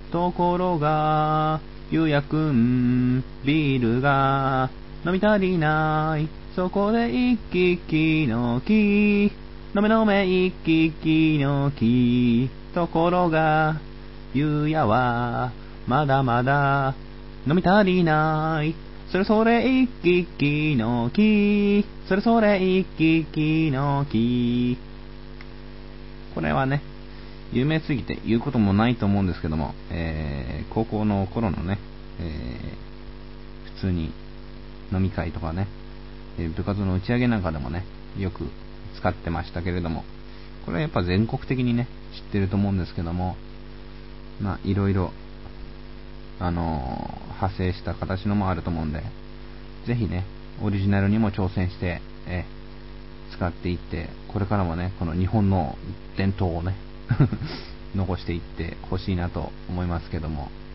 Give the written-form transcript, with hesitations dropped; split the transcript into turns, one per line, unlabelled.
ところが、ゆうやくん、ビールが飲み足りない。そこで一気のき、飲め飲め一気のき。ところが、ゆうやは、まだまだ飲み足りない。それそれ一気のき、それそれ一気のき。これはね、有名すぎて言うこともないと思うんですけども、高校の頃のね、普通に飲み会とかね、部活の打ち上げなんかでもね、よく使ってましたけれども、これはやっぱ全国的にね、知ってると思うんですけども、まあいろいろ派生した形のもあると思うんで、ぜひね、オリジナルにも挑戦して、使っていって、これからもね、この日本の伝統をね残していってほしいなと思いますけども、